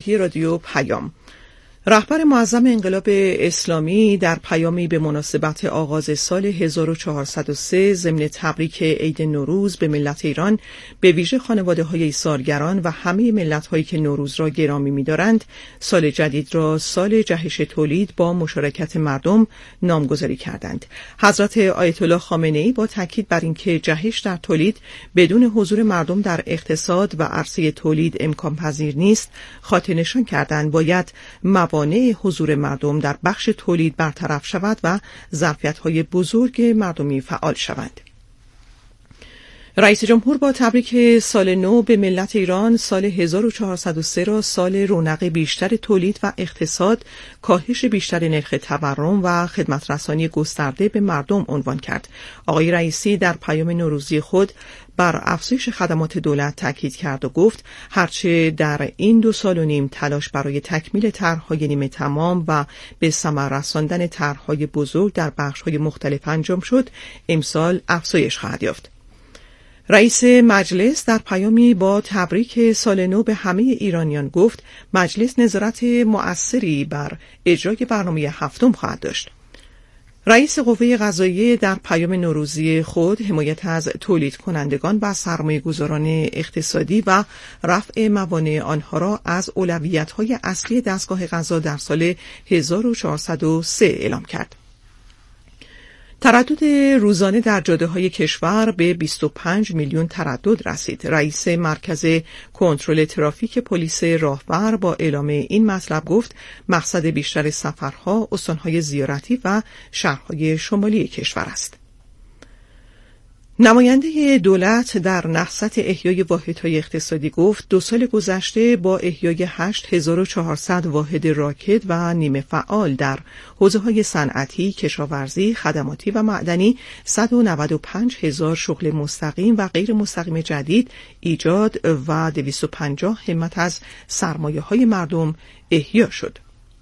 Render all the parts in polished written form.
همراهی رادیو پیام. رهبر معظم انقلاب اسلامی در پیامی به مناسبت آغاز سال 1403 ضمن تبریک عید نوروز به ملت ایران، به ویژه خانواده‌های ایثارگران و همه ملت‌هایی که نوروز را گرامی می‌دارند، سال جدید را سال جهش تولید با مشارکت مردم نامگذاری کردند. حضرت آیت الله خامنه‌ای با تاکید بر اینکه جهش در تولید بدون حضور مردم در اقتصاد و عرصه تولید امکان پذیر نیست، خاطر نشان کردند باید موانع حضور مردم در بخش تولید برطرف شود و ظرفیت‌های بزرگ مردمی فعال شوند. رئیس جمهور با تبریک سال نو به ملت ایران، سال 1403 را سال رونق بیشتر تولید و اقتصاد، کاهش بیشتر نرخ تورم و خدمت رسانی گسترده به مردم عنوان کرد. آقای رئیسی در پیام نوروزی خود بر افزایش خدمات دولت تاکید کرد و گفت هرچه در این 2 سال و نیم تلاش برای تکمیل طرح‌های نیمه تمام و به ثمر رساندن طرح‌های بزرگ در بخش‌های مختلف انجام شد، امسال افزایش خواهد یافت. رئیس مجلس در پیامی با تبریک سال نو به همه ایرانیان گفت مجلس نظارت مؤثری بر اجرای برنامه هفتم خواهد داشت. رئیس قوه قضاییه در پیام نوروزی خود حمایت از تولید کنندگان و سرمایه‌گذاران اقتصادی و رفع موانع آنها را از اولویت‌های اصلی دستگاه قضا در سال 1403 اعلام کرد. تردد روزانه در جاده‌های کشور به 25 میلیون تردد رسید. رئیس مرکز کنترل ترافیک پلیس راهور با اعلام این مطلب گفت مقصد بیشتر سفرها استان‌های زیارتی و شهرهای شمالی کشور است. نماینده دولت در نهضت احیای واحدهای اقتصادی گفت 2 سال گذشته با احیای 8400 واحد راکد و نیمه فعال در حوزه‌های صنعتی، کشاورزی، خدماتی و معدنی 195,000 شغل مستقیم و غیر مستقیم جدید ایجاد و 250 همت از سرمایه‌های مردم احیا شد.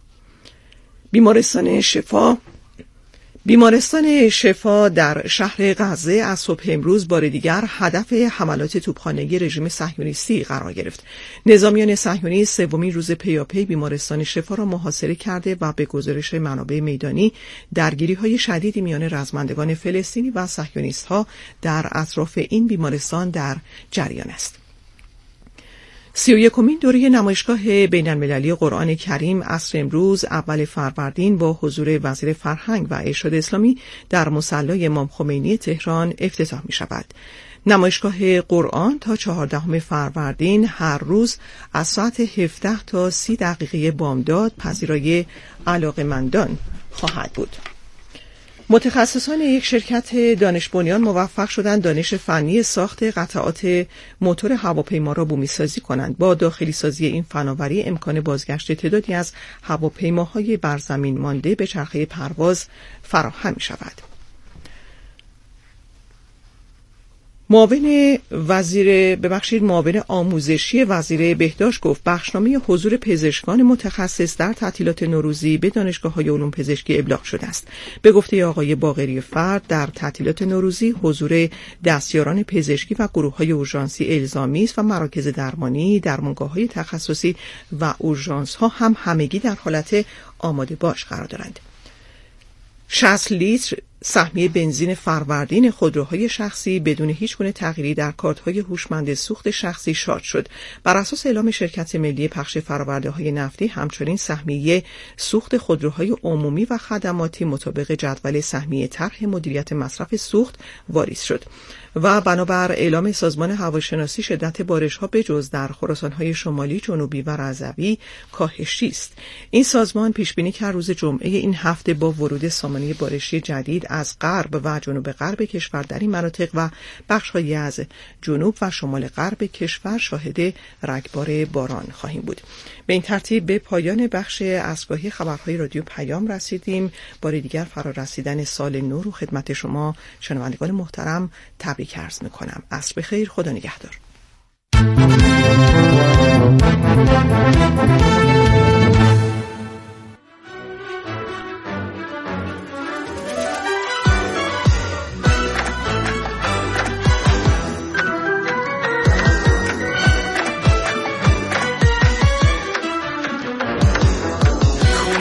بیمارستان شفا در شهر غزه از صبح امروز بار دیگر هدف حملات توپخانه‌ای رژیم صهیونیستی قرار گرفت. نظامیان صهیونیست سومین روز پیاپی بیمارستان شفا را محاصره کرده و به گزارش منابع میدانی درگیری‌های شدیدی میان رزمندگان فلسطینی و صهیونیست‌ها در اطراف این بیمارستان در جریان است. 31مین دوره نمایشگاه بین‌المللی قرآن کریم عصر امروز اول فروردین با حضور وزیر فرهنگ و ارشاد اسلامی در مصلی امام خمینی تهران افتتاح می شود. نمایشگاه قرآن تا 14 فروردین هر روز از ساعت 17 تا 30 دقیقه بامداد پذیرای علاقه‌مندان خواهد بود. متخصصان یک شرکت دانش بنیان موفق شدند دانش فنی ساخت قطعات موتور هواپیما را بومی‌سازی کنند. با داخلی سازی این فناوری امکان بازگشت تعدادی از هواپیماهای بر زمین مانده به چرخه پرواز فراهم می‌شود. معاون آموزشی وزیر بهداشت گفت بخشنامه حضور پزشکان متخصص در تعطیلات نوروزی به دانشگاه‌های علوم پزشکی ابلاغ شده است. به گفته آقای باقری فرد در تعطیلات نوروزی حضور دستیاران پزشکی و گروه‌های اورژانسی الزامی است و مراکز درمانی، درمانگاه‌های تخصصی و اورژانس‌ها هم همگی در حالت آماده باش قرار دارند. 60 لیتر سهمیه بنزین فروردین خودروهای شخصی بدون هیچگونه تغییری در کارت‌های هوشمند سوخت شخصی شارژ شد. بر اساس اعلام شرکت ملی پخش فرآورده‌های نفتی همچنین سهمیه سوخت خودروهای عمومی و خدماتی مطابق جدول سهمیه طرح مدیریت مصرف سوخت واریز شد و بنابر اعلام سازمان هواشناسی شدت بارش‌ها به جز در خراسان‌های شمالی، جنوبی و رضوی کاهشی است. این سازمان پیش‌بینی کرد روز جمعه این هفته با ورود سامانه بارشی جدید از غرب و جنوب غرب کشور در این مناطق و بخش‌هایی از جنوب و شمال غرب کشور شاهد رگبار باران خواهیم بود. به این ترتیب به پایان بخش اسبگاهی خبرهای رادیو پیام رسیدیم. بار دیگر فرا رسیدن سال نو رو خدمت شما شنوندگان محترم تبریک عرض می‌کنم. عصر بخیر، خدا نگهدار.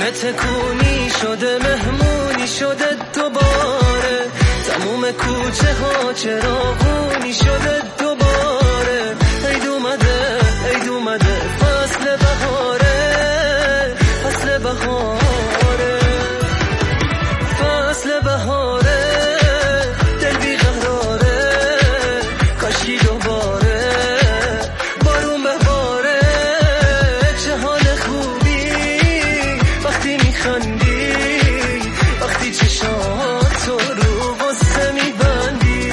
خونه تکونی شده مهمونی شده دوباره، تموم کوچه ها چراغونی شده دوباره. عید اومده عید اومده فصل بهاره، فصل بهاره، فصل بهاره. دل بیقراره کاشکی دوباره بارون بباره. چه حال خوبی وقتی میخندی، وقتی چشاتو رو واسه میبندی.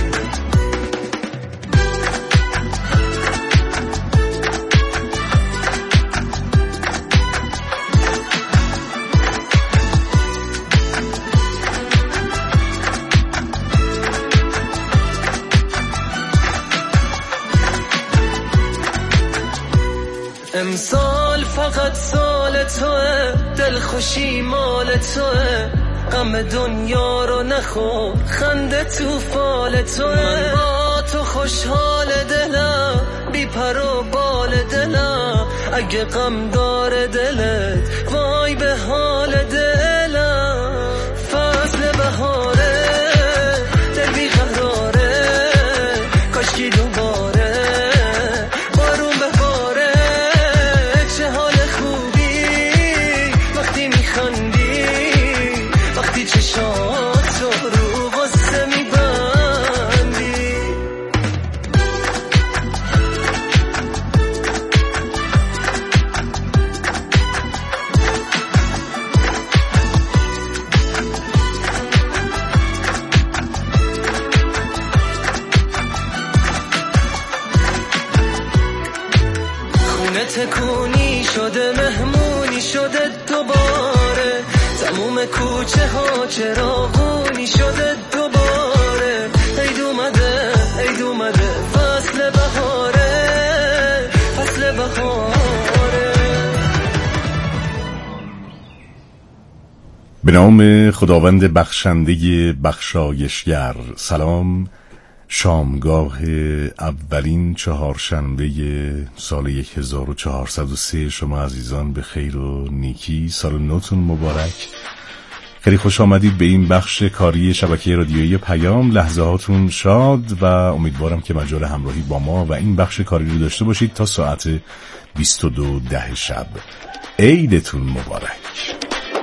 امسال فقط سال توه، دلخوشی مال توه، غم دنیا رو نخور خنده تو فال توه. من با تو خوشحال دلم، بی پر و بال دلم، اگه غم داره دلت وای به حال دلم. فصل بهاره دل بیقراره کاشکی دوباره بارون بباره. چه حال خوبی وقتی میخندی، وقتی چشاتو رو واسه میبندی. خونه تکونی شده مهمونی شده دوباره، تموم کوچه ها چراغونی شده دوباره. عید اومده عید اومده فصل بهاره، فصل بهاره. به نام خداوند بخشنده بخشایشگر. سلام. شامگاه اولین چهارشنبه سال 1403 شما عزیزان به خیر و نیکی. سال نوتون مبارک. خیلی خوش آمدید به این بخش کاری شبکه رادیویی پیام. لحظه هاتون شاد و امیدوارم که مجال همراهی با ما و این بخش کاری رو داشته باشید تا ساعت 22:10 شب. عیدتون مبارک.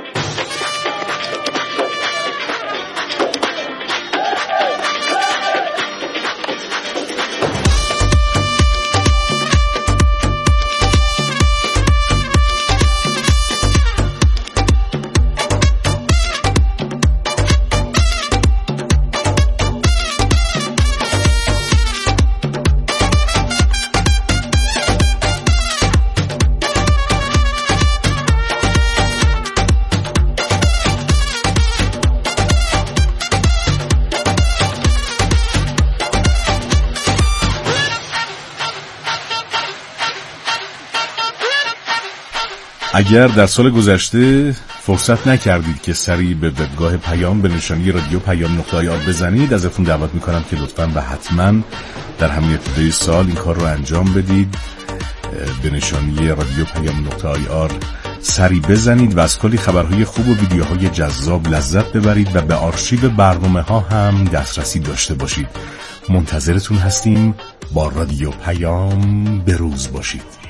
اگر در سال گذشته فرصت نکردید که سری به وبگاه پیام به نشانی رادیو پیام.ir بزنید، ازتون دعوت میکنم که لطفاً و حتماً در همین ابتدای سال این کار رو انجام بدید. به نشانی رادیو پیام.ir سری بزنید و از کلی خبرهای خوب و ویدیوهای جذاب لذت ببرید و به آرشیو برنامه ها هم دسترسی داشته باشید. منتظرتون هستیم. با رادیو پیام به روز باشید.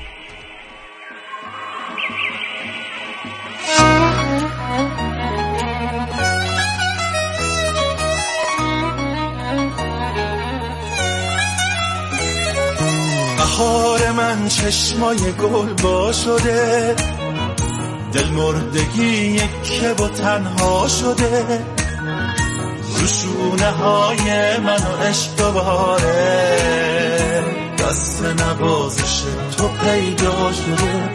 بهار من چشمای گل با شده، دل مردگی یکه و تنها شده، روشونه های منو عشق دوباره، دست نوازش تو پیدا شده.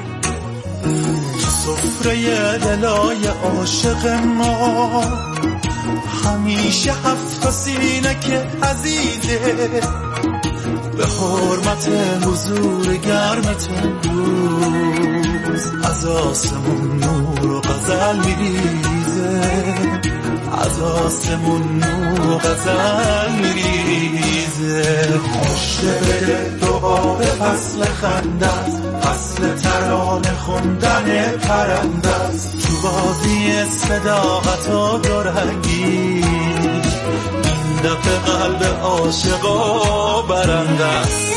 سفره دلای عاشق ما همیشه هفت سینه که عزیزه، به حرمت حضور گرمت امروز از آسمون نور و غزل میریزه، از آسمون نور و غزل میریزه. خوشه بده دعا به فصل خنده است، فصل ترانه خوندن پرنده است، تو بازی صداقت و دورنگی این دفعه قلب عاشقا برنده است.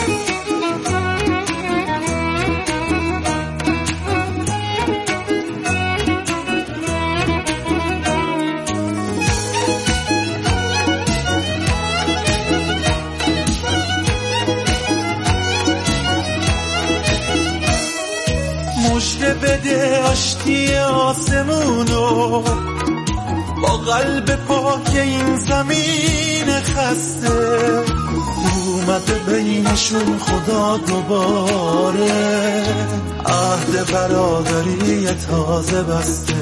مژده بده آشتی آسمونو با قلب پاک این زمین خسته، اومده بینشون خدا دوباره عهد برادری تازه بسته،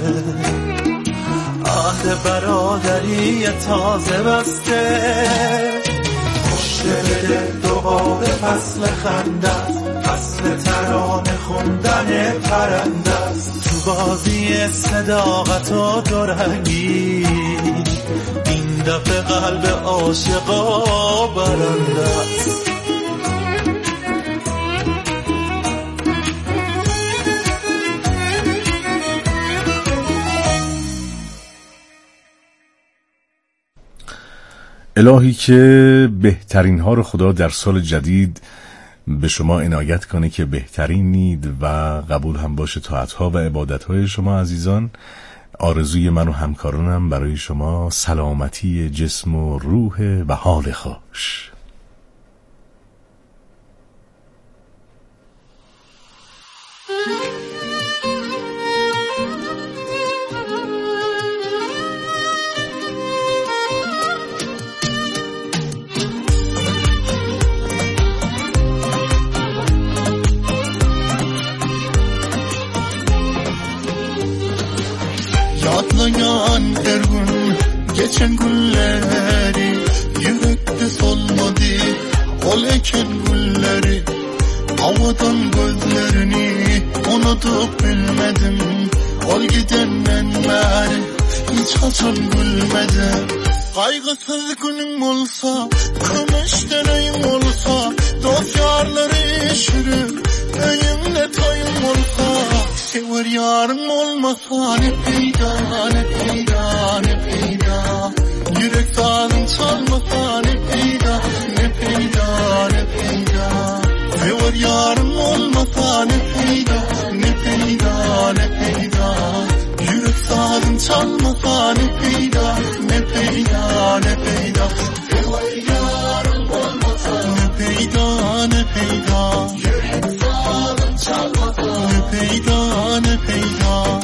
عهد برادری تازه بسته. مژده بده دوباره فصل خنده است، فصل ترانه خوندن پرنده است، تو بازی صداقت و دورنگی این دفعه قلب عاشقا برنده است. الهی که بهترین ها رو خدا در سال جدید به شما عنایت کنه که بهترینید و قبول هم باشه طاعت ها و عبادت های شما عزیزان. آرزوی من و همکارانم برای شما سلامتی جسم و روح و حال خوش. Yadlayan her gün geçen günleri, yürekte solmadı ol eken gülleri. Havadan gözlerini unutup bilmedim, ol gidenden beri hiç açan gülmedim. Kaygısız günün olsa, kımış deneyim olsa, dost yarları şürür, öyümle tayım olsa. Sever yarın olmasa ne peyda, ne peyda, ne peyda. Yürek sağlam çalmasa ne peyda, ne peyda, ne peyda. Sever yarın olmasa ne peyda, ne peyda, ne peyda. Yürek sağlam çalmasa ne peyda, ne peyda, ne peyda. Sever yarın olmasa ne peyda, ne peyda. Yürek sağlam çalmasa ne peyda, ne peyda.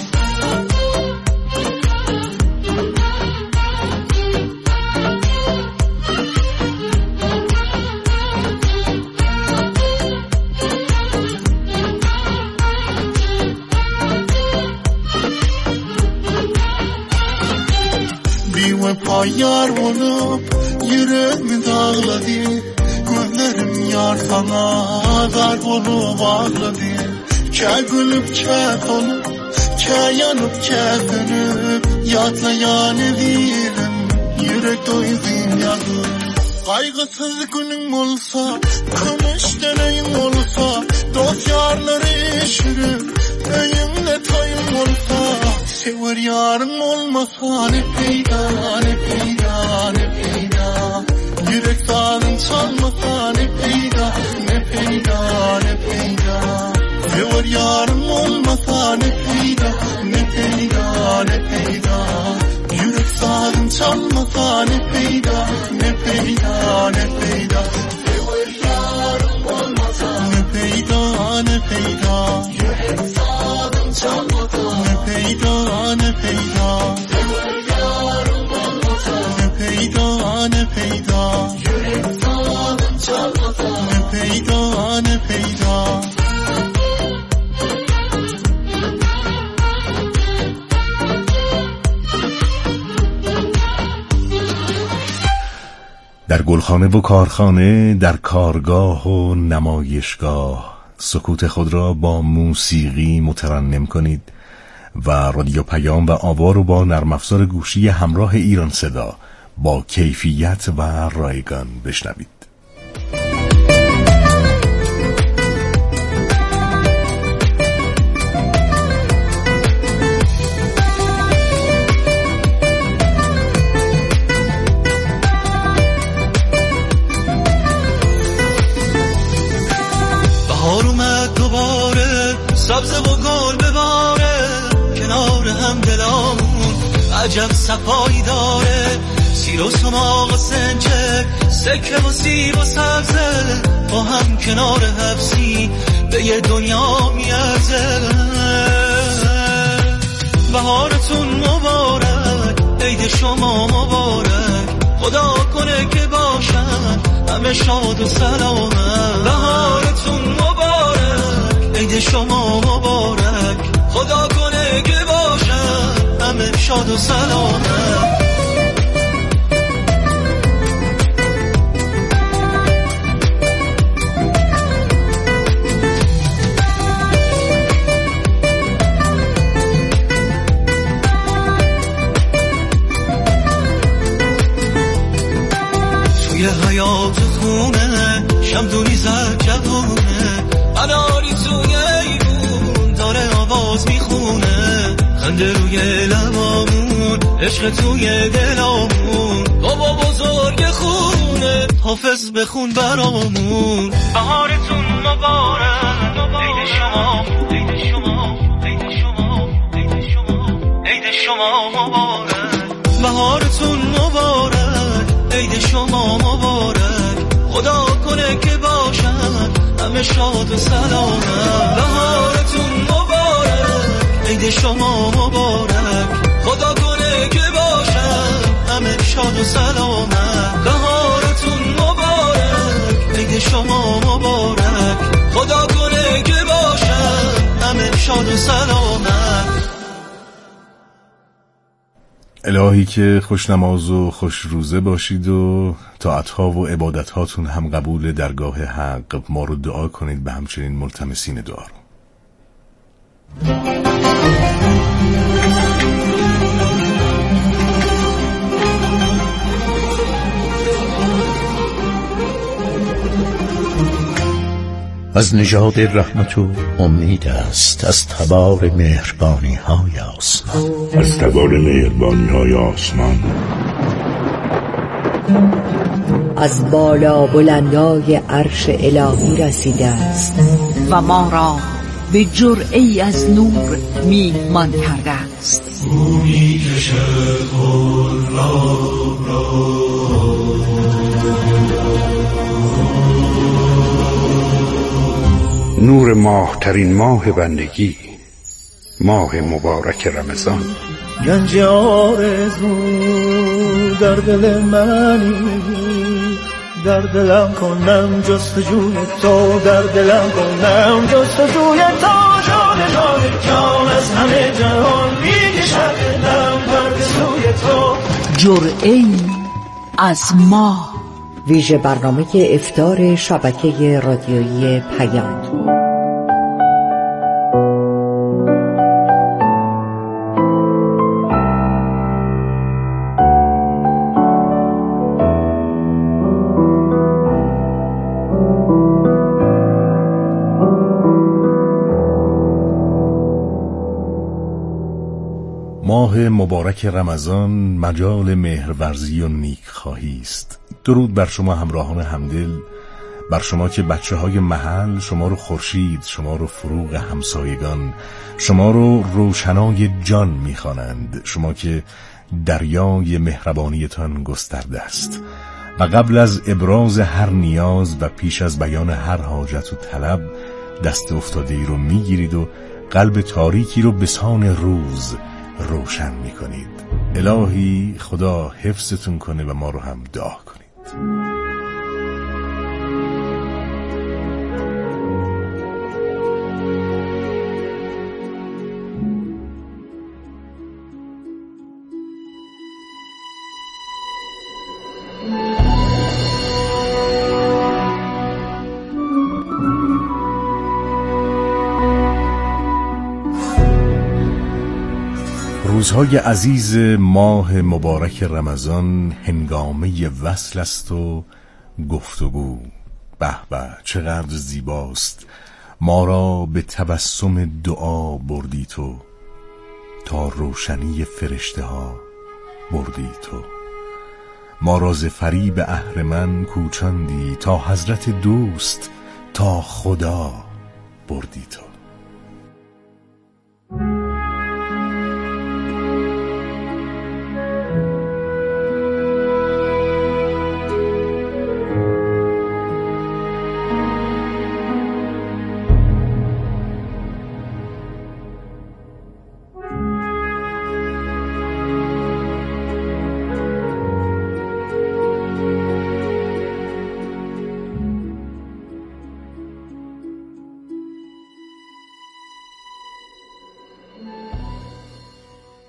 Yar olup yüreğimi dağladı, gözlerim yar sana dar olup ağladı. Ke gülüp ke olup, ke yanıp ke dönüp, yatlayan evirim, yürek doyduğum yadır. Kaygısız günün olsa, kımış deneyim olsa, dost yarları şürür, öyümle tayım olsa. Sever yarın olmasa ne peyda, ne peyda, ne peyda. Yürek sağlam çalmasa ne peyda, ne peyda, ne peyda. Sever yarın olmasa ne peyda, ne peyda, ne peyda. Yürek sağlam çalmasa ne peyda, ne peyda, ne peyda. Sever yarın olmasa ne peyda, ne peyda. Yürek sağlam çalmasa ne peyda, ne peyda. Sever yarın olmasa ne peyda, ne peyda. Yürek sağlam çalmasa ne peyda, ne peyda. در گلخانه و کارخانه، در کارگاه و نمایشگاه سکوت خود را با موسیقی مترنم کنید و رادیو پیام و آوا رو با نرم افزار گوشی همراه ایران صدا با کیفیت و رایگان بشنوید. تازه و گل بباره کنار هم دلامون عجب صفایی داره سیر و سماق و سنجه سکه و سیب و سبزه با هم کنار حبسی به یه دنیا میارزه بهارتون مبارک عید شما مبارک خدا کنه که باشن همه شاد و سلامت بهارتون مبارک عید شما مبارک خدا کنه که باشن همه شاد و سلامت توی حیات خونه شمدونی زد جوونه اناری توی ایوون داره آواز میخونه خنده روی لبامون عشق توی دلامون بابا بزرگ خونه حافظ بخون برامون بهارتون مبارک عید شما عید شما عید شما عید شما عید شما مبارک بهارتون مبارک عید شما مبارک خدا کنه که باشن همه شاد و سلامت بهارتون مبارک عید شما مبارک خدا کنه که باشن همه شاد و سلامت بهارتون مبارک عید شما مبارک خدا کنه که باشن همه شاد و سلامت الهی که خوش نماز و خوش روزه باشید و طاعتها و عبادتهاتون هم قبول درگاه حق ما رو دعا کنید به همچنین ملتمسین دعا رو. از نژاد رحمت و امید است از تبار مهربانی های آسمان از تبار مهربانی های آسمان از بالا بلندای عرش الهی رسیده است و ما را به جرعه‌ای از نور میهمان کرده است می کشد غراب را نور ماه ترین ماه بندگی ماه مبارک رمضان گنج آرزو در دل منی در دلم کنم جستجوی تو در دلم کنم جستجوی تو جان جان از همه جهان میکشد دلم پرد سوی تو جرعه‌ای از ما ویژه برنامه افطار شبکه رادیویی پیام ماه مبارک رمضان مجال مهرورزی و نیکخواهی است. درود بر شما همراهان همدل، بر شما که بچه های محل شما رو خورشید، شما رو فروغ همسایگان، شما رو روشنای جان میخوانند، شما که دریای مهربانیتان گسترده است و قبل از ابراز هر نیاز و پیش از بیان هر حاجت و طلب دست افتاده ای رو میگیرید و قلب تاریکی رو به سان روز روشن میکنید. الهی خدا حفظتون کنه و ما رو هم دعا کنید. روزهای عزیز ماه مبارک رمضان هنگامه وصل است و گفتگو. به به چقدر زیباست، ما را به تبسم دعا بردی تو، تا روشنی فرشته ها بردی تو، ما را ز فریب اهرمن کوچاندی، تا حضرت دوست تا خدا بردی تو.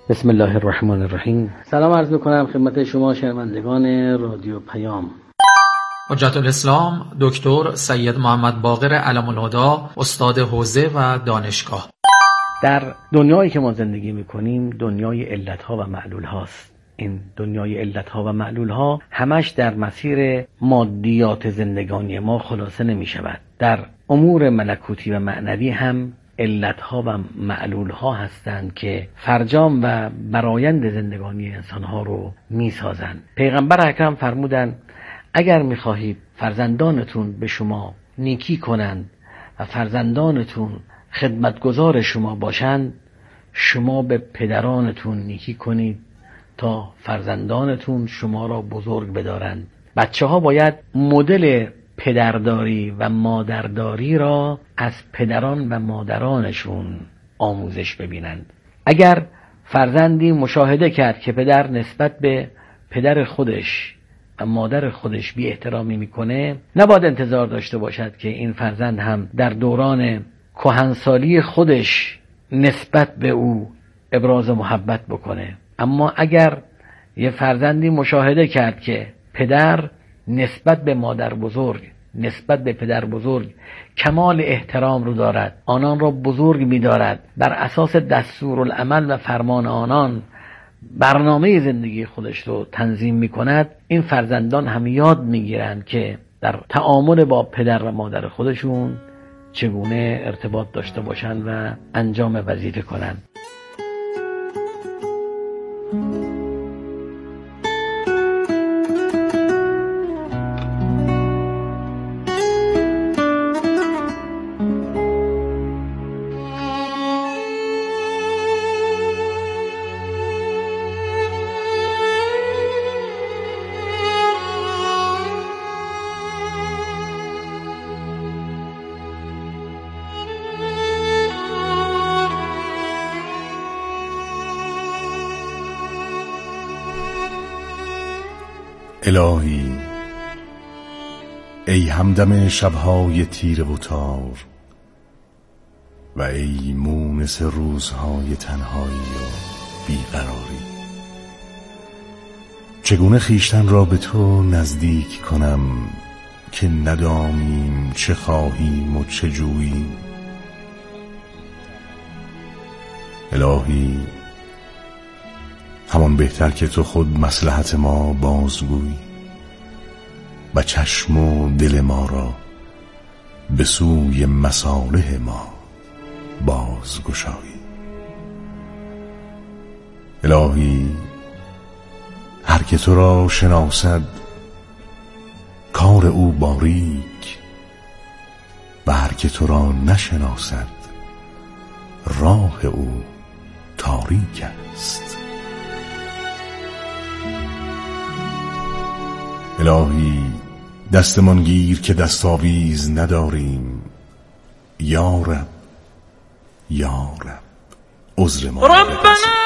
بسم الله الرحمن الرحیم. سلام عرض میکنم خدمت شما شنوندگان رادیو پیام. حجت الاسلام دکتر سید محمد باقر علم الهدا، استاد حوزه و دانشگاه. در دنیایی که ما زندگی میکنیم دنیای علتها و معلول هاست. این دنیای علتها و معلول ها همش در مسیر مادیات زندگانی ما خلاصه نمی شود. در امور ملکوتی و معنوی هم علتها و معلولها هستند که فرجام و برآیند زندگانی انسانها رو می سازند. پیغمبر اکرم فرمودند اگر می خواهید فرزندانتون به شما نیکی کنند و فرزندانتون خدمتگزار شما باشند، شما به پدرانتون نیکی کنید تا فرزندانتون شما را بزرگ بدارند. بچه ها باید مدل پدرداری و مادرداری را از پدران و مادرانشون آموزش ببینند. اگر فرزندی مشاهده کرد که پدر نسبت به پدر خودش و مادر خودش بی احترامی میکنه، نباید انتظار داشته باشد که این فرزند هم در دوران کهنسالی خودش نسبت به او ابراز محبت بکنه. اما اگر یه فرزندی مشاهده کرد که پدر نسبت به مادر بزرگ، نسبت به پدر بزرگ کمال احترام رو دارد، آنان را بزرگ می دارد، بر اساس دستورالعمل و فرمان آنان برنامه زندگی خودش رو تنظیم می کند، این فرزندان هم یاد می گیرند که در تعامل با پدر و مادر خودشون چگونه ارتباط داشته باشند و انجام وظیفه کنند. الهی ای همدم شبهای تیره و تار و ای مونس روزهای تنهایی و بیقراری، چگونه خیشتن را به تو نزدیک کنم که ندانیم چه خواهیم و چه جوییم. الهی همان بهتر که تو خود مصلحت ما بازگویی و چشم و دل ما را به سوی مصالح ما بازگشایی. الهی هر که تو را شناسد کار او باریک و هر که تو را نشناسد راه او تاریک است. الهی دستمان گیر که دستاویز نداریم. یا رب یا رب عذر ما بپذیر.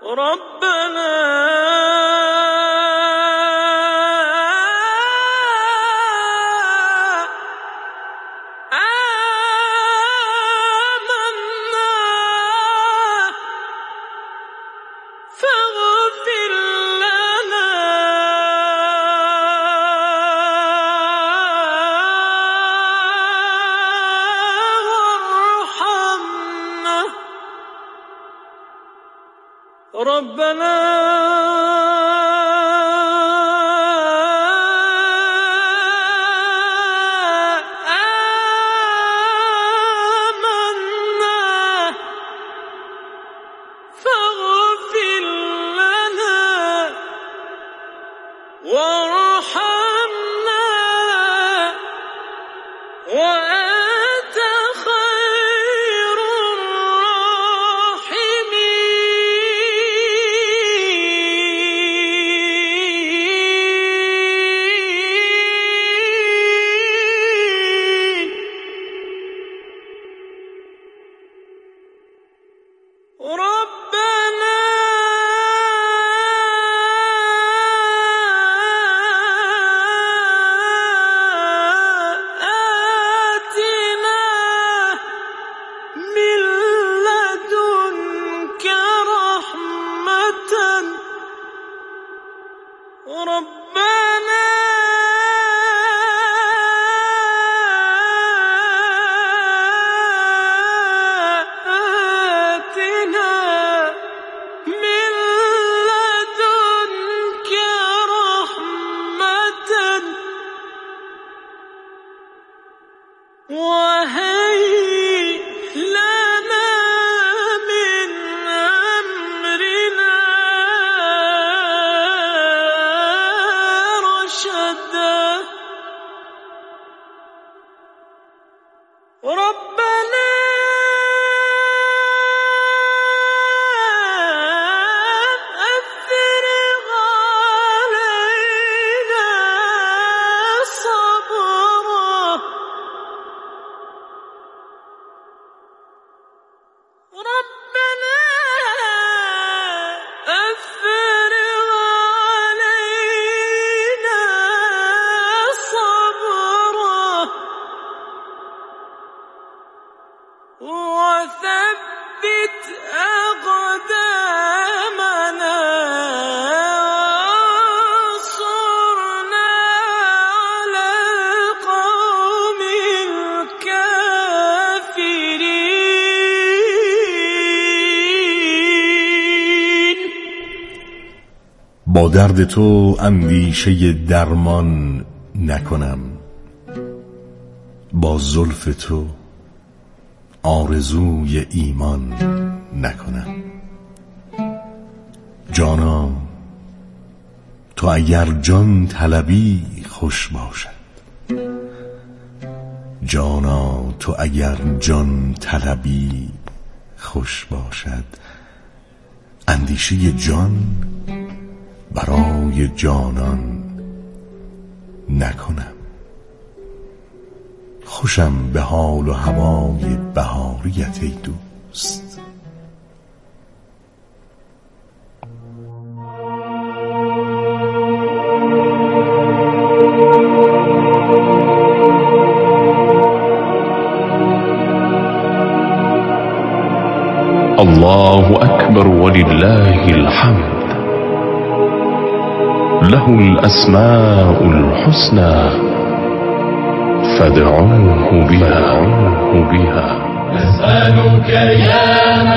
با درد تو اندیشه درمان نکنم، با زلف تو آرزوی ایمان نکنم. جانا تو اگر جان طلبی خوش باشد، جانا تو اگر جان طلبی خوش باشد. اندیشه جان برای جانان نکنم. خوشم به حال و هوای بهاریت ای دوست. الله أكبر ولله الحمد، له الأسماء الحسنى فادعوه بها. نسألك يا